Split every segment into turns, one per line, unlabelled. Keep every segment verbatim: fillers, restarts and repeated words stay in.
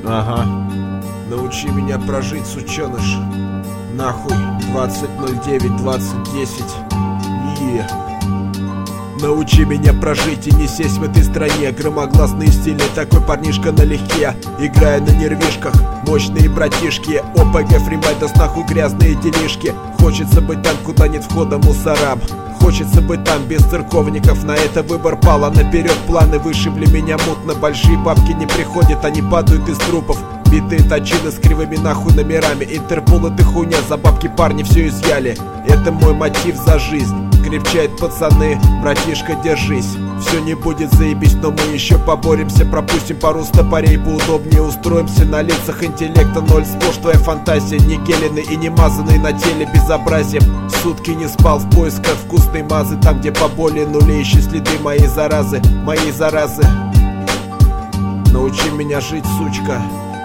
Ага. Научи меня прожить, сученыш. Нахуй. двадцать ноль девять двадцать десять. И... Научи меня прожить и не сесть в этой стране. Громогласные стили, такой парнишка налегке. Играя на нервишках, мощные братишки. ОПГ, фримайдас, нахуй грязные делишки. Хочется быть там, куда нет входа мусорам. Хочется быть там без церковников. На это выбор пал, а наперед планы вышибли меня мутно. Большие бабки не приходят, они падают из трупов. Битые точины с кривыми нахуй номерами. Интерпол это хуйня, за бабки парни все изъяли. Это мой мотив за жизнь. Крепчает пацаны, братишка, держись. Все не будет заебись, но мы еще поборемся. Пропустим пару стопорей, поудобнее устроимся. На лицах интеллекта ноль сплошь твоя фантазия. Не геленый и не мазанный на теле безобразием. Сутки не спал в поисках вкусной мазы. Там, где поболее нулей, ищи следы моей заразы. Моей заразы. Научи меня жить, сучка.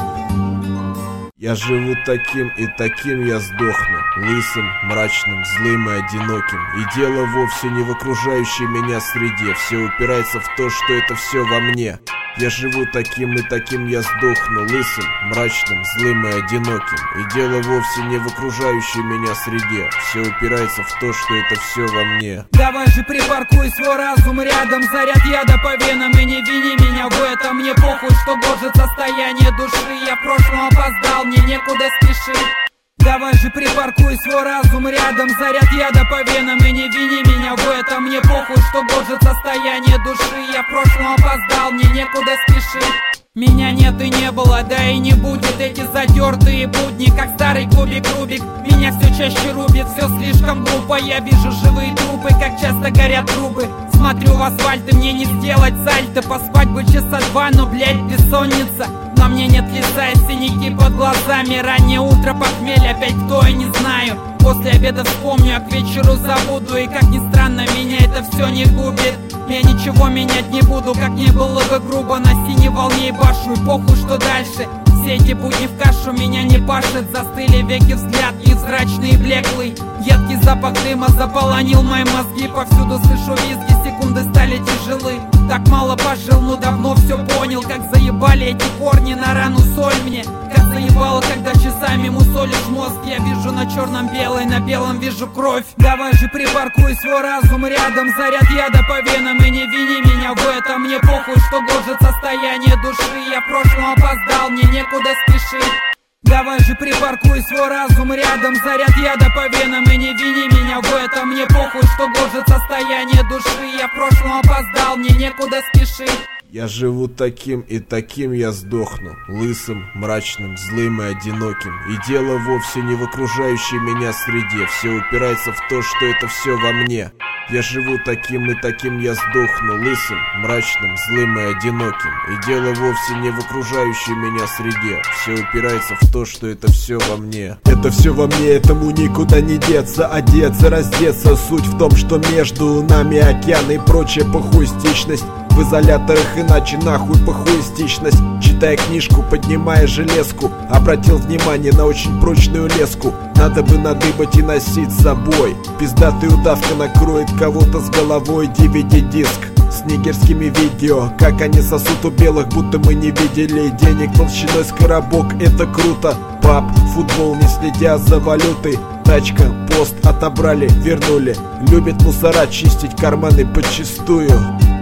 Я живу таким, и таким я сдохну. Лысым, мрачным, злым и одиноким. И дело вовсе не в окружающей меня среде. Все упирается в то, что это все во мне. Я живу таким, и таким я сдохну. Лысым, мрачным, злым и одиноким. И дело вовсе не в окружающей меня среде. Все упирается в то, что это все во мне.
Давай же припаркуй свой разум рядом. Заряд яда по венам и не вини меня в этом. Мне похуй, что гложет состояние души. Я в прошлом опоздал, мне некуда спешить. Давай же припаркуй свой разум рядом. Заряд яда по венам и не вини меня в этом. Мне похуй, что гложет состояние души. Я в прошлом опоздал, мне некуда спешить. Меня нет и не было, да и не будет. Эти затертые будни, как старый кубик Рубик. Меня все чаще рубит, все слишком глупо. Я вижу живые трупы, как часто горят трубы. Смотрю в асфальт, и мне не сделать сальто. Поспать бы часа два, но, блядь, бессонница. На мне нет лица и синяки под глазами. Раннее утро, похмелье, опять кто, я не знаю. После обеда вспомню, а к вечеру забуду. И как ни странно, меня это все не губит. Я ничего менять не буду, как не было бы грубо. На синей волне и башу, и похуй, что дальше. Все эти будни в кашу меня не пашет. Застыли веки, взгляд невзрачный и блеклый. Едкий запах дыма заполонил мои мозги. Повсюду слышу визги, секунды стали тяжелы. Так мало пожил, но давно все понял. Как заебали эти корни на рану соль мне. Как заебало, когда часами мусолишь мозг. Я вижу на черном белый, на белом вижу кровь. Давай же припаркуй свой разум рядом. Заряд яда по венам и не вини меня в этом. Мне похуй, что гложет состояние души. Я в прошлом опоздал, мне некуда спешить. Давай же припаркуй свой разум рядом. Заряд яда по венам и не вини меня в этом. Мне похуй, что гложет состояние души. Я в прошлом опоздал, мне некуда спешить.
Я живу таким, и таким я сдохну. Лысым, мрачным, злым и одиноким. И дело вовсе не в окружающей меня среде. Все упирается в то, что это все во мне. Я живу таким, и таким я сдохну. Лысым, мрачным, злым и одиноким. И дело вовсе не в окружающей меня среде. Все упирается в то, что это все во мне. Это все во мне, этому никуда не деться. Одеться, раздеться. Суть в том, что между нами океан и прочая похуистичность. В изоляторах иначе нахуй похуистичность. Читая книжку, поднимая железку, обратил внимание на очень прочную леску. Надо бы надыбать и носить с собой. Пиздатая удавка накроет кого-то с головой. ди ви ди-диск с нигерскими видео, как они сосут у белых, будто мы не видели. Денег толщиной с коробок, это круто. Пап, футбол, не следя за валютой. Тачка, пост отобрали, вернули. Любит мусора чистить карманы подчистую.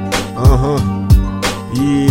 Ага. И...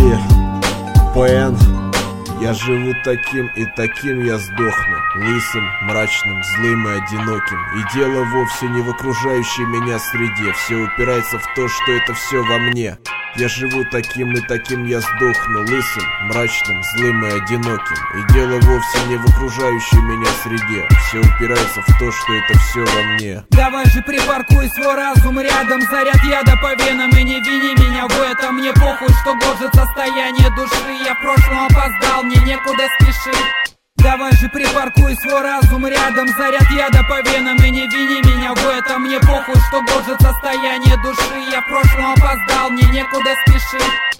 Пен. Я живу таким, и таким я сдохну. Лысым, мрачным, злым и одиноким. И дело вовсе не в окружающей меня среде. Все упирается в то, что это все во мне. Я живу таким, и таким я сдохну. Лысым, мрачным, злым и одиноким. И дело вовсе не в окружающей меня среде. Все упирается в то, что это все во мне.
Давай же припаркуй свой разум рядом. Заряд яда по венам и не вини меня в этом. Мне похуй, что гложет состояние души. Я в прошлом опоздал, мне некуда спешить. Давай же припаркуй свой разум рядом. Заряд яда по венам и не вини меня в этом. Мне похуй, что гложет состояние души. Я в прошлом опоздал, мне некуда спешить.